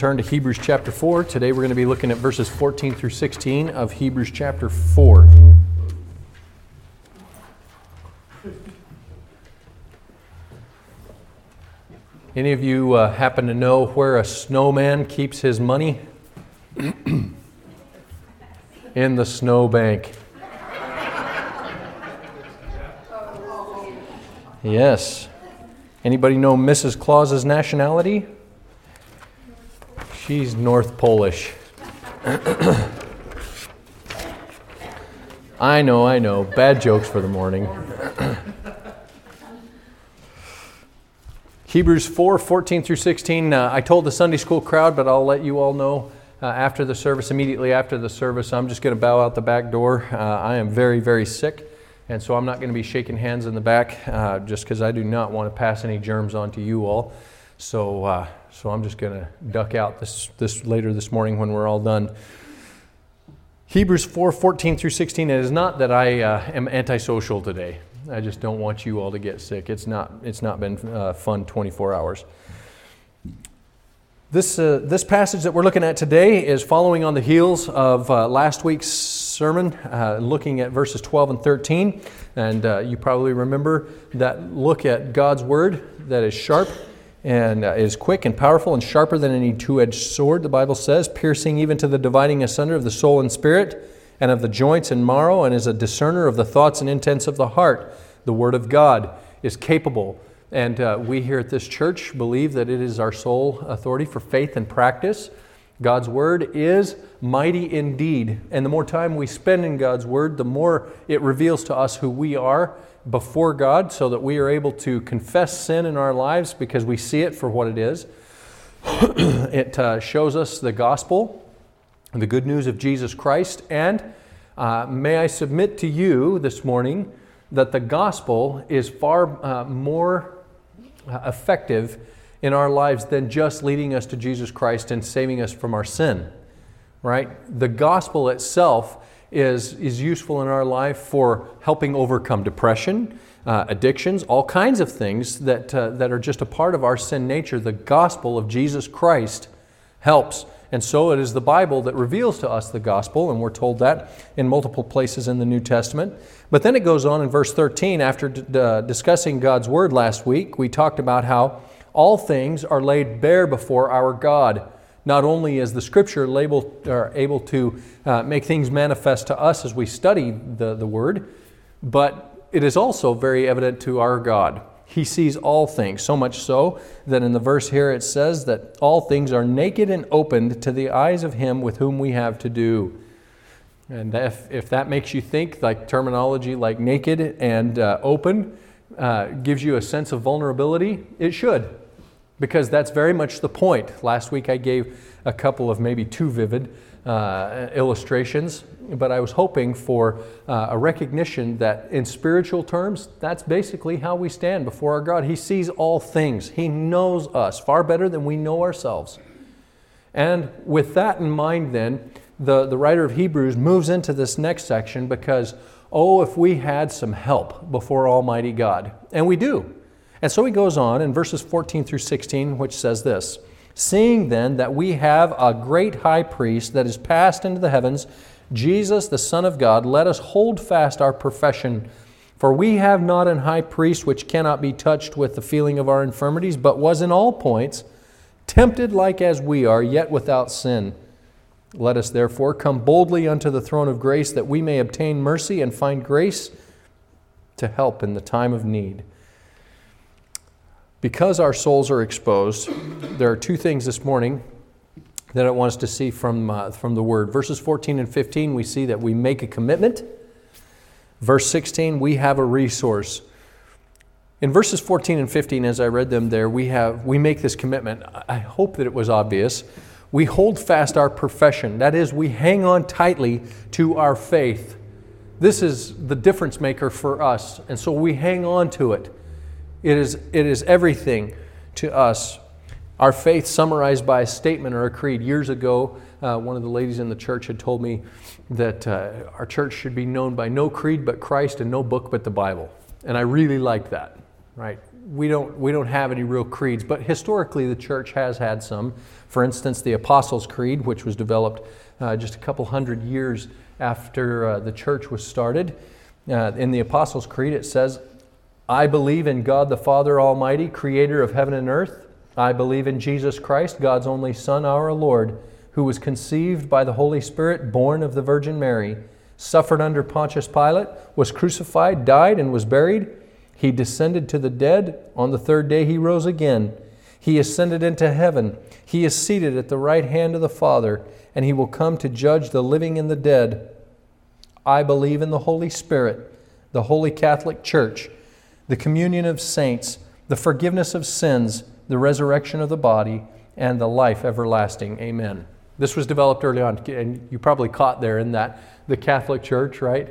Turn to Hebrews chapter 4. Today we're going to be looking at verses 14 through 16 of Hebrews chapter 4. Any of you happen to know where a snowman keeps his money? In the snowbank. Yes. Anybody know Mrs. Claus's nationality? She's North Polish. I know. Bad jokes for the morning. Hebrews 4, 14 through 16. I told the Sunday school crowd, but I'll let you all know after the service, immediately after the service, I'm just going to bow out the back door. I am very, very sick, and so I'm not going to be shaking hands in the back just because I do not want to pass any germs on to you all. So I'm just going to duck out this later this morning when we're all done. Hebrews 4, 14 through 16. It is not that I am antisocial today. I just don't want you all to get sick. It's not been fun 24 hours. This passage that we're looking at today is following on the heels of last week's sermon, looking at verses 12 and 13. And you probably remember that look at God's Word that is sharp and is quick and powerful and sharper than any two-edged sword, the Bible says, piercing even to the dividing asunder of the soul and spirit and of the joints and marrow, and is a discerner of the thoughts and intents of the heart. The Word of God is capable. And we here at this church believe that it is our sole authority for faith and practice. God's Word is mighty indeed. And the more time we spend in God's Word, the more it reveals to us who we are before God, so that we are able to confess sin in our lives because we see it for what it is. It shows us the gospel, the good news of Jesus Christ. And may I submit to you this morning that the gospel is far more effective in our lives than just leading us to Jesus Christ and saving us from our sin, right? The gospel itself is useful in our life for helping overcome depression, addictions, all kinds of things that are just a part of our sin nature. The gospel of Jesus Christ helps. And so it is the Bible that reveals to us the gospel, and we're told that in multiple places in the New Testament. But then it goes on in verse 13, after discussing God's Word last week, we talked about how all things are laid bare before our God. Not only is the Scripture able to make things manifest to us as we study the Word, but it is also very evident to our God. He sees all things, so much so that in the verse here it says that all things are naked and opened to the eyes of Him with whom we have to do. And if that makes you think like terminology like naked and open gives you a sense of vulnerability, it should. Because that's very much the point. Last week I gave a couple of maybe too vivid illustrations, but I was hoping for a recognition that in spiritual terms, that's basically how we stand before our God. He sees all things. He knows us far better than we know ourselves. And with that in mind then, the writer of Hebrews moves into this next section because, if we had some help before Almighty God. And we do. And so he goes on in verses 14 through 16, which says this: "Seeing then that we have a great high priest that is passed into the heavens, Jesus the Son of God, let us hold fast our profession. For we have not an high priest which cannot be touched with the feeling of our infirmities, but was in all points tempted like as we are, yet without sin. Let us therefore come boldly unto the throne of grace, that we may obtain mercy and find grace to help in the time of need." Because our souls are exposed, there are two things this morning that I want us to see from the Word. Verses 14 and 15, we see that we make a commitment. Verse 16, we have a resource. In verses 14 and 15, as I read them there, we make this commitment. I hope that it was obvious. We hold fast our profession. That is, we hang on tightly to our faith. This is the difference maker for us, and so we hang on to it. It is everything to us. Our faith summarized by a statement or a creed. Years ago, one of the ladies in the church had told me that our church should be known by no creed but Christ and no book but the Bible. And I really liked that, right? We don't have any real creeds, but historically the church has had some For instance, the Apostles' Creed, which was developed just a couple hundred years after the church was started. In the Apostles' Creed it says, I believe in God the Father Almighty, creator of heaven and earth. I believe in Jesus Christ, God's only Son, our Lord, who was conceived by the Holy Spirit, born of the Virgin Mary, suffered under Pontius Pilate, was crucified, died, and was buried. He descended to the dead. On the third day he rose again. He ascended into heaven. He is seated at the right hand of the Father, and He will come to judge the living and the dead. I believe in the Holy Spirit, the Holy Catholic Church, the communion of saints, the forgiveness of sins, the resurrection of the body, and the life everlasting. Amen. This was developed early on, and you probably caught there in that the Catholic Church, right?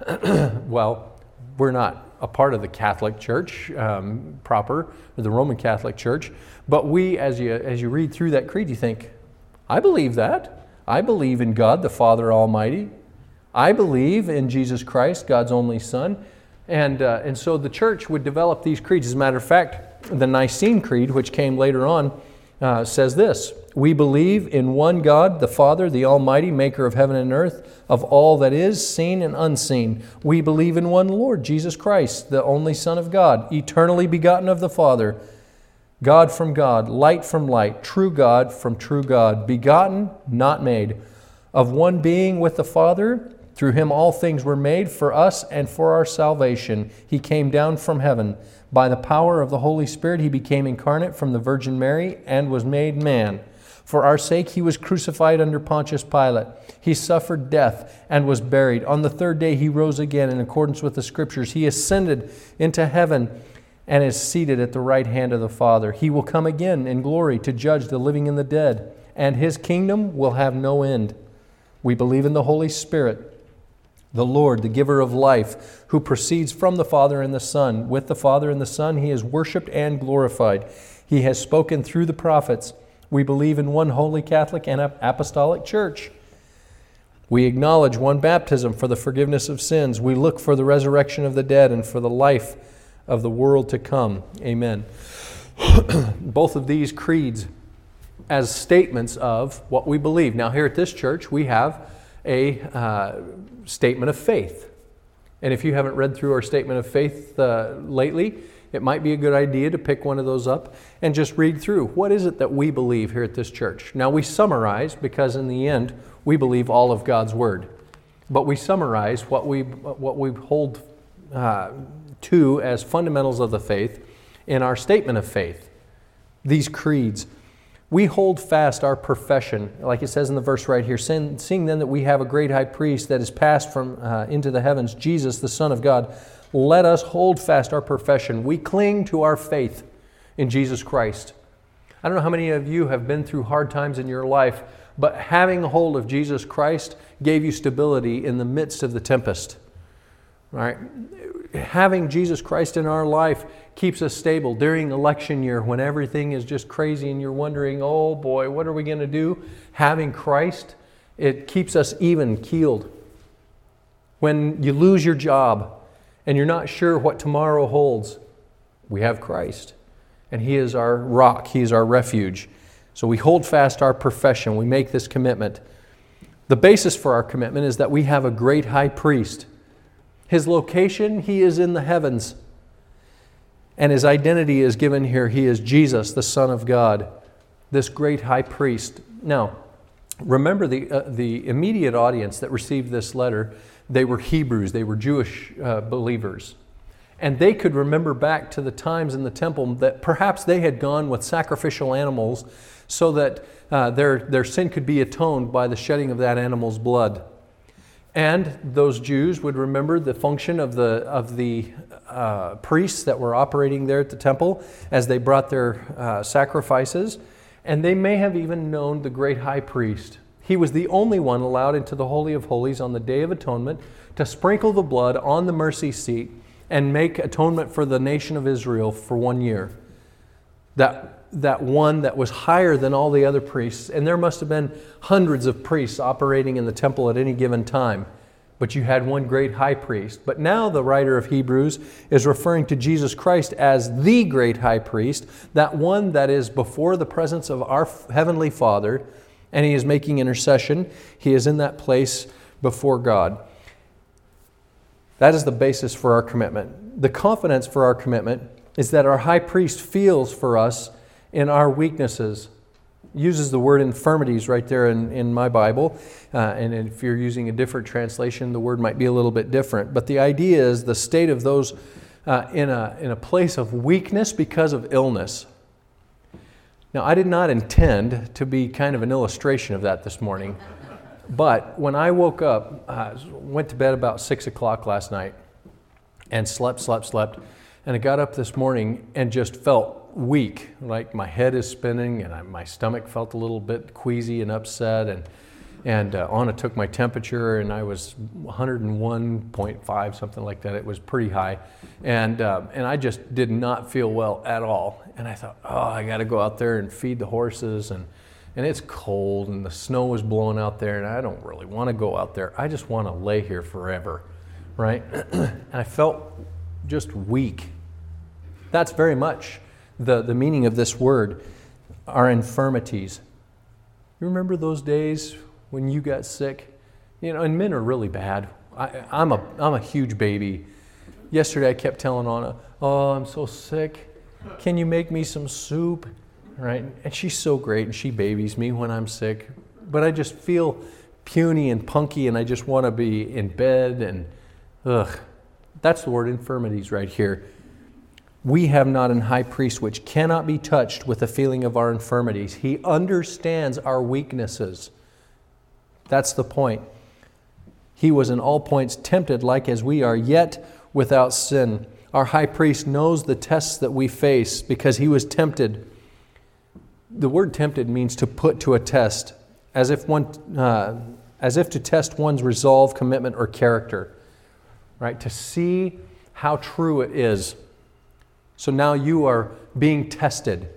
Well, we're not a part of the Catholic Church proper, or the Roman Catholic Church, but we, as you read through that creed, you think, I believe that. I believe in God the Father Almighty. I believe in Jesus Christ, God's only Son. And so the church would develop these creeds. As a matter of fact, the Nicene Creed, which came later on, says this: we believe in one God, the Father, the Almighty, maker of heaven and earth, of all that is seen and unseen. We believe in one Lord, Jesus Christ, the only Son of God, eternally begotten of the Father, God from God, light from light, true God from true God, begotten, not made, of one being with the Father. Through Him all things were made, for us and for our salvation. He came down from heaven. By the power of the Holy Spirit, He became incarnate from the Virgin Mary and was made man. For our sake He was crucified under Pontius Pilate. He suffered death and was buried. On the third day He rose again in accordance with the Scriptures. He ascended into heaven and is seated at the right hand of the Father. He will come again in glory to judge the living and the dead, and His kingdom will have no end. We believe in the Holy Spirit, the Lord, the giver of life, who proceeds from the Father and the Son. With the Father and the Son He is worshipped and glorified. He has spoken through the prophets. We believe in one holy Catholic and apostolic church. We acknowledge one baptism for the forgiveness of sins. We look for the resurrection of the dead and for the life of the world to come. Amen. Both of these creeds as statements of what we believe. Now here at this church we have a statement of faith. And if you haven't read through our statement of faith lately, it might be a good idea to pick one of those up and just read through. What is it that we believe here at this church? Now we summarize, because in the end we believe all of God's Word. But we summarize what we hold to as fundamentals of the faith in our statement of faith. These creeds. We hold fast our profession, like it says in the verse right here, seeing then that we have a great high priest that is passed from into the heavens, Jesus, the Son of God. Let us hold fast our profession. We cling to our faith in Jesus Christ. I don't know how many of you have been through hard times in your life, but having hold of Jesus Christ gave you stability in the midst of the tempest. Right? Having Jesus Christ in our life keeps us stable during election year when everything is just crazy and you're wondering, oh boy, what are we going to do? Having Christ, it keeps us even keeled. When you lose your job and you're not sure what tomorrow holds, we have Christ. And He is our rock. He is our refuge. So we hold fast our profession. We make this commitment. The basis for our commitment is that we have a great high priest. His location, He is in the heavens. And His identity is given here. He is Jesus, the Son of God, this great high priest. Now, remember the immediate audience that received this letter, they were Hebrews, they were Jewish believers. And they could remember back to the times in the temple that perhaps they had gone with sacrificial animals so that their sin could be atoned by the shedding of that animal's blood. And those Jews would remember the function of the priests that were operating there at the temple as they brought their sacrifices. And they may have even known the great high priest. He was the only one allowed into the Holy of Holies on the Day of Atonement to sprinkle the blood on the mercy seat and make atonement for the nation of Israel for 1 year. That one that was higher than all the other priests, and there must have been hundreds of priests operating in the temple at any given time. but you had one great high priest. But now the writer of Hebrews is referring to Jesus Christ as the great high priest, that one that is before the presence of our Heavenly Father, and he is making intercession. He is in that place before God. That is the basis for our commitment. The confidence for our commitment is that our high priest feels for us in our weaknesses. Uses the word infirmities right there in my Bible. And if you're using a different translation, the word might be a little bit different. But the idea is the state of those in a place of weakness because of illness. Now, I did not intend to be kind of an illustration of that this morning. But when I woke up, I went to bed about 6 o'clock last night and slept. And I got up this morning and just felt weak, like my head is spinning and my stomach felt a little bit queasy and upset, and Anna took my temperature and I was 101.5, something like that. It was pretty high, and I just did not feel well at all. And I thought, I got to go out there and feed the horses, and it's cold and the snow was blowing out there, and I don't really want to go out there. I just want to lay here forever, right? And I felt just weak. That's very much the meaning of this word, our infirmities. You remember those days when you got sick? And men are really bad. I'm a huge baby. Yesterday I kept telling Anna, I'm so sick. Can you make me some soup? Right? And she's so great, and she babies me when I'm sick. But I just feel puny and punky, and I just want to be in bed, and that's the word infirmities right here. We have not an high priest which cannot be touched with the feeling of our infirmities. He understands our weaknesses. That's the point. He was in all points tempted like as we are, yet without sin. Our high priest knows the tests that we face because he was tempted. The word tempted means to put to a test, as if to test one's resolve, commitment, or character, right? To see how true it is. So now you are being tested.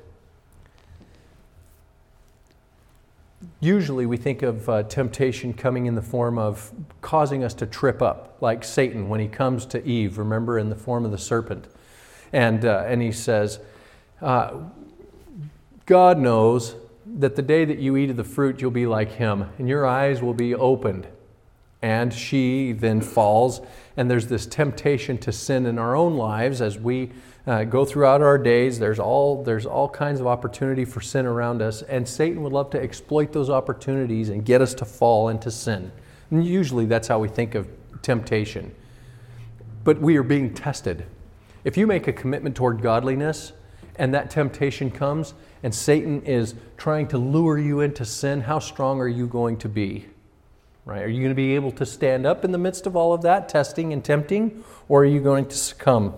Usually we think of temptation coming in the form of causing us to trip up, like Satan when he comes to Eve, remember, in the form of the serpent. And he says, God knows that the day that you eat of the fruit, you'll be like him, and your eyes will be opened. And she then falls, and there's this temptation to sin in our own lives as we go throughout our days. There's all kinds of opportunity for sin around us, and Satan would love to exploit those opportunities and get us to fall into sin. And usually that's how we think of temptation. But we are being tested. If you make a commitment toward godliness and that temptation comes and Satan is trying to lure you into sin, how strong are you going to be? Right? Are you going to be able to stand up in the midst of all of that, testing and tempting, or are you going to succumb?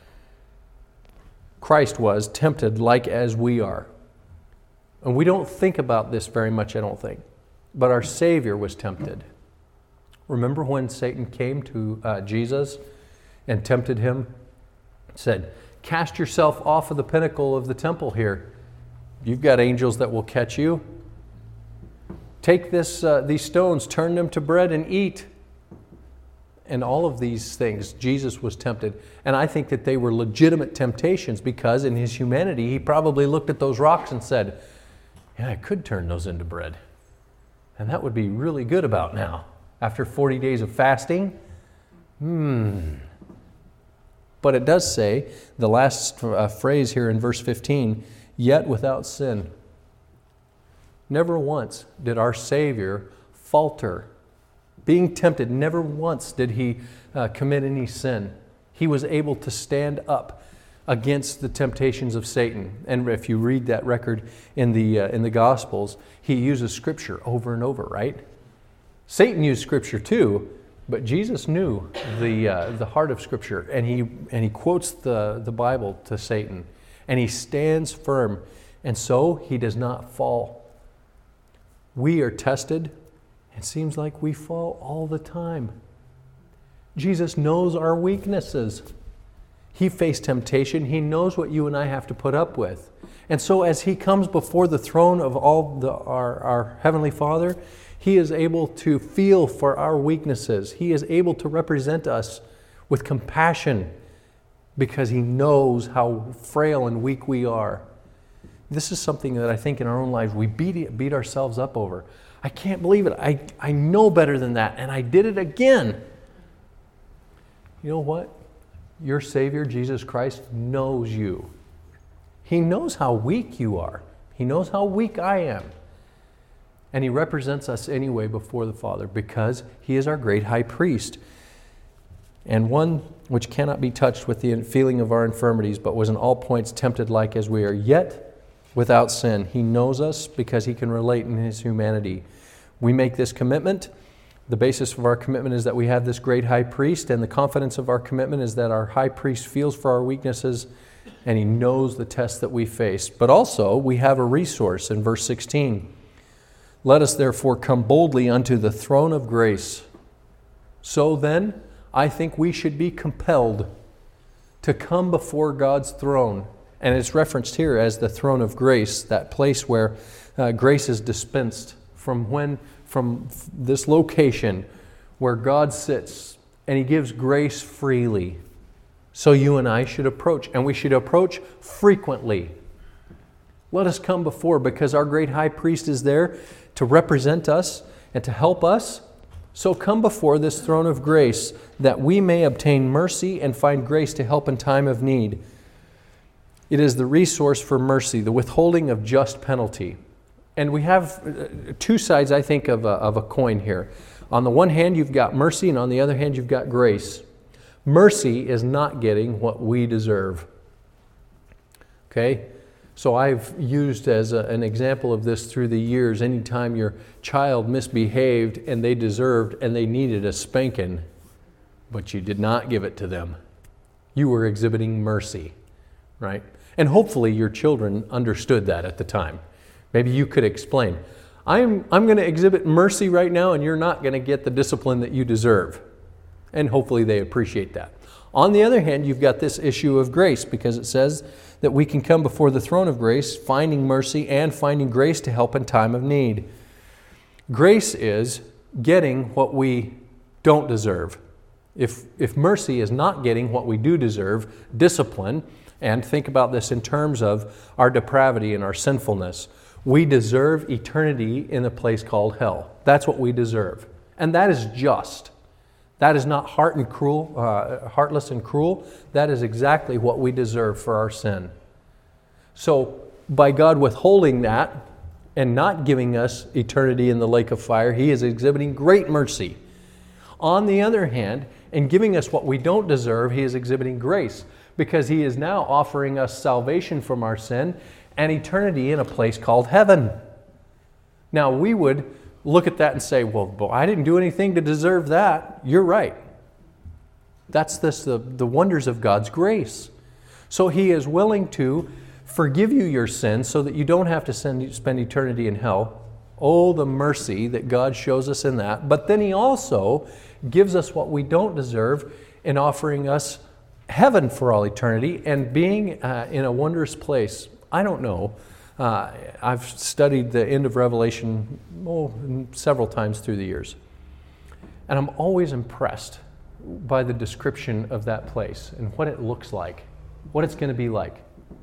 Christ was tempted like as we are. And we don't think about this very much, I don't think. But our Savior was tempted. Remember when Satan came to Jesus and tempted him? Said, cast yourself off of the pinnacle of the temple here. You've got angels that will catch you. Take these stones, turn them to bread and eat. And all of these things, Jesus was tempted. And I think that they were legitimate temptations because in his humanity, he probably looked at those rocks and said, I could turn those into bread. And that would be really good about now. After 40 days of fasting, But it does say, the last phrase here in verse 15, yet without sin. Never once did our Savior falter. Being tempted, never once did he commit any sin. He was able to stand up against the temptations of Satan. And if you read that record in the Gospels, he uses Scripture over and over, right? Satan used Scripture too, but Jesus knew the heart of Scripture, and he quotes the Bible to Satan, and he stands firm, and so he does not fall. We are tested. It seems like we fall all the time. Jesus knows our weaknesses. He faced temptation. He knows what you and I have to put up with. And so as He comes before the throne of our Heavenly Father, He is able to feel for our weaknesses. He is able to represent us with compassion because He knows how frail and weak we are. This is something that I think in our own lives we beat ourselves up over. I can't believe it. I know better than that, and I did it again. You know what? Your Savior, Jesus Christ, knows you. He knows how weak you are. He knows how weak I am. And He represents us anyway before the Father because He is our great high priest. And one which cannot be touched with the feeling of our infirmities, but was in all points tempted like as we are, yet without sin. He knows us because He can relate in His humanity. We make this commitment. The basis of our commitment is that we have this great high priest, and the confidence of our commitment is that our high priest feels for our weaknesses and He knows the tests that we face. But also, we have a resource in verse 16. Let us therefore come boldly unto the throne of grace. So then, I think we should be compelled to come before God's throne. And it's referenced here as the throne of grace, that place where grace is dispensed from this location where God sits and He gives grace freely. So you and I should approach, and we should approach frequently. Let us come before, because our great high priest is there to represent us and to help us. So come before this throne of grace that we may obtain mercy and find grace to help in time of need. It is the resource for mercy, the withholding of just penalty. And we have two sides, I think, of a coin here. On the one hand, you've got mercy, and on the other hand, you've got grace. Mercy is not getting what we deserve. Okay? So I've used as an example of this through the years, anytime your child misbehaved and they deserved and they needed a spanking, but you did not give it to them, you were exhibiting mercy, right? And hopefully your children understood that at the time. Maybe you could explain, I'm going to exhibit mercy right now, and you're not going to get the discipline that you deserve. And hopefully they appreciate that. On the other hand, you've got this issue of grace, because it says that we can come before the throne of grace, finding mercy and finding grace to help in time of need. Grace is getting what we don't deserve. If mercy is not getting what we do deserve, discipline, and think about this in terms of our depravity and our sinfulness, we deserve eternity in a place called hell. That's what we deserve. And that is just. That is not heartless and cruel. That is exactly what we deserve for our sin. So by God withholding that and not giving us eternity in the lake of fire, He is exhibiting great mercy. On the other hand, in giving us what we don't deserve, He is exhibiting grace, because He is now offering us salvation from our sin and eternity in a place called heaven. Now, we would look at that and say, well, I didn't do anything to deserve that. You're right. That's the wonders of God's grace. So He is willing to forgive you your sins so that you don't have to spend eternity in hell. Oh, the mercy that God shows us in that. But then He also gives us what we don't deserve in offering us heaven for all eternity and being in a wondrous place. I don't know. I've studied the end of Revelation several times through the years. And I'm always impressed by the description of that place and what it looks like, what it's going to be like.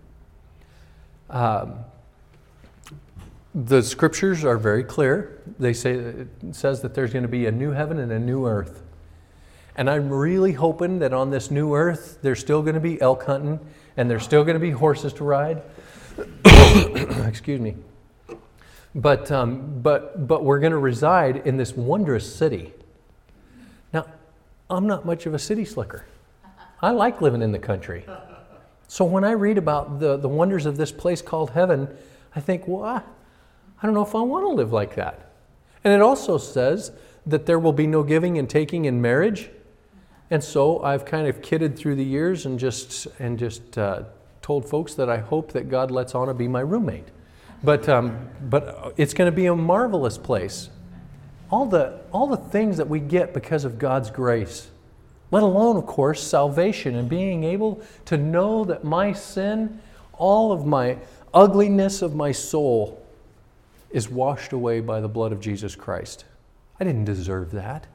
The scriptures are very clear. It says that there's going to be a new heaven and a new earth. And I'm really hoping that on this new earth, there's still going to be elk hunting and there's still going to be horses to ride. Excuse me. But we're going to reside in this wondrous city. Now, I'm not much of a city slicker. I like living in the country. So when I read about the wonders of this place called heaven, I think, well, I don't know if I want to live like that. And it also says that there will be no giving and taking in marriage. And so I've kind of kidded through the years and just told folks that I hope that God lets Anna be my roommate. But it's going to be a marvelous place. All the things that we get because of God's grace. let alone, of course, salvation and being able to know that my sin, all of my ugliness of my soul, is washed away by the blood of Jesus Christ. I didn't deserve that.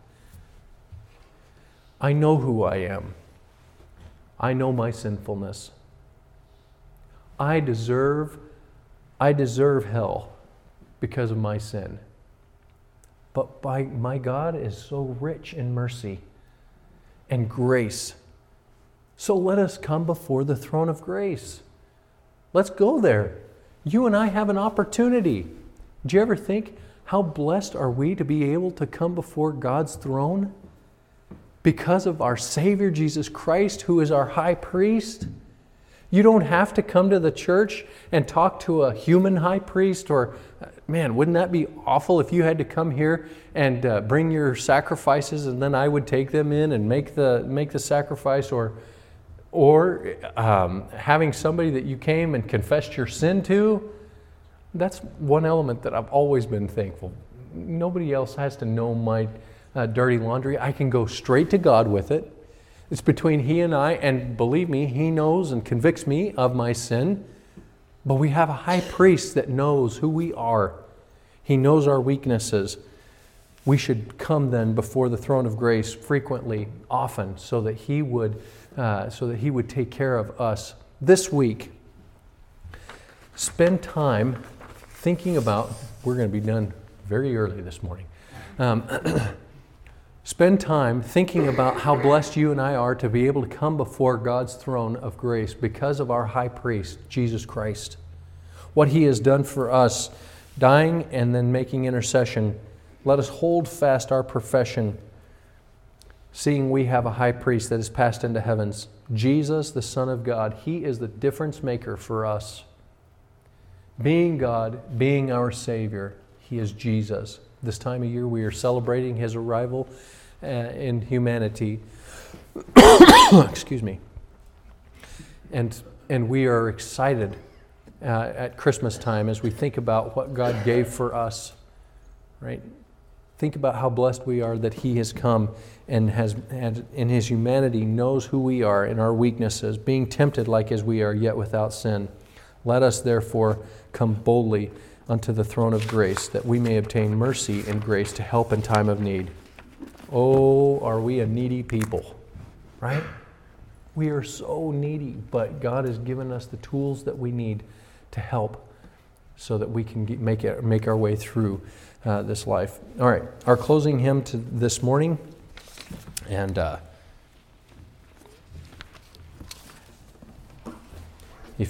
I know who I am. I know my sinfulness. I deserve hell because of my sin. But my God is so rich in mercy and grace. So let us come before the throne of grace. Let's go there. You and I have an opportunity. Do you ever think, how blessed are we to be able to come before God's throne because of our Savior Jesus Christ, who is our high priest? You don't have to come to the church and talk to a human high priest, or, man, wouldn't that be awful if you had to come here and bring your sacrifices and then I would take them in and make the sacrifice, or having somebody that you came and confessed your sin to. That's one element that I've always been thankful. Nobody else has to know my dirty laundry. I can go straight to God with it. It's between He and I, and believe me, He knows and convicts me of my sin. But we have a high priest that knows who we are. He knows our weaknesses. We should come then before the throne of grace frequently, often, so that He would take care of us. This week, spend time thinking about, we're going to be done very early this morning. Spend time thinking about how blessed you and I are to be able to come before God's throne of grace because of our high priest, Jesus Christ. What He has done for us, dying and then making intercession. Let us hold fast our profession, seeing we have a high priest that has passed into heavens, Jesus, the Son of God. He is the difference maker for us. Being God, being our Savior, He is Jesus. This time of year we are celebrating His arrival in humanity. Excuse me. And we are excited at Christmas time as we think about what God gave for us. Right? Think about how blessed we are that He has come and has in His humanity knows who we are in our weaknesses, being tempted like as we are, yet without sin. Let us therefore come boldly unto the throne of grace, that we may obtain mercy and grace to help in time of need. Oh, are we a needy people, right? We are so needy, but God has given us the tools that we need to help so that we can make our way through this life. All right, our closing hymn to this morning, and